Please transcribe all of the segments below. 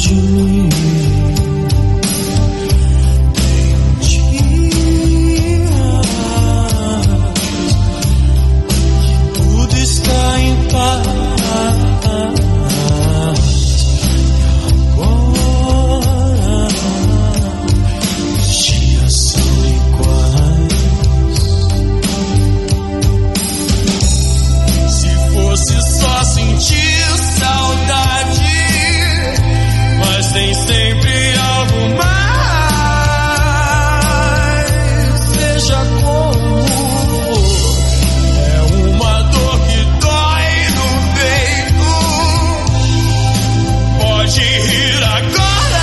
de mim. Tudo está em paz. Agora os dias são iguais. Se fosse só sentir saudade, mas tem sempre algo mais. Seja como for, é uma dor que dói no peito. Pode rir agora,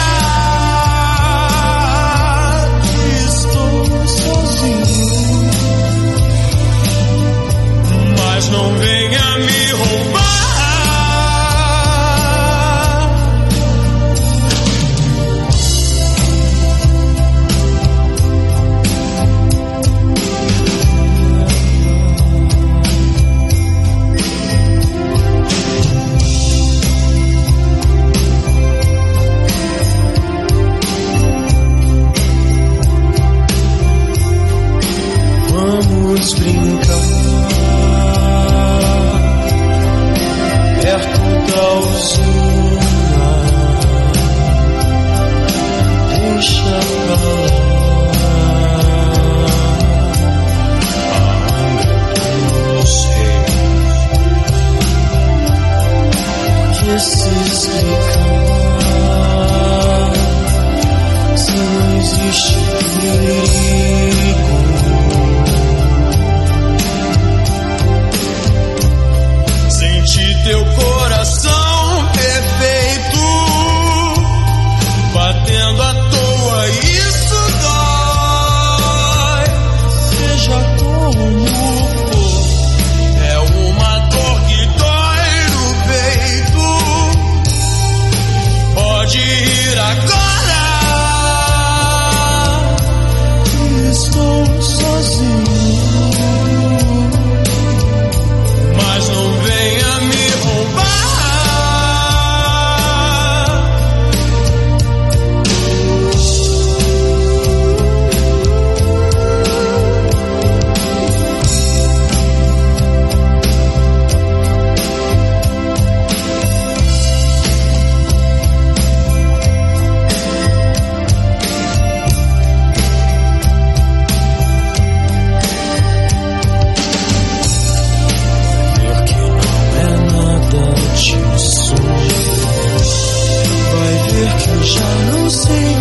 estou sozinho, mas não venha me roubar. Vamos brincar perto da usina, deixa pra lá a angra dos reis. Que se explicar se não existe perigo? Teu coração perfeito batendo à toa, isso dói. Seja como for, é uma dor que dói no peito. Pode ir agora, estou sozinho, mas não venha me roubar. Ver que não é nada disso, vai ver que eu já não sei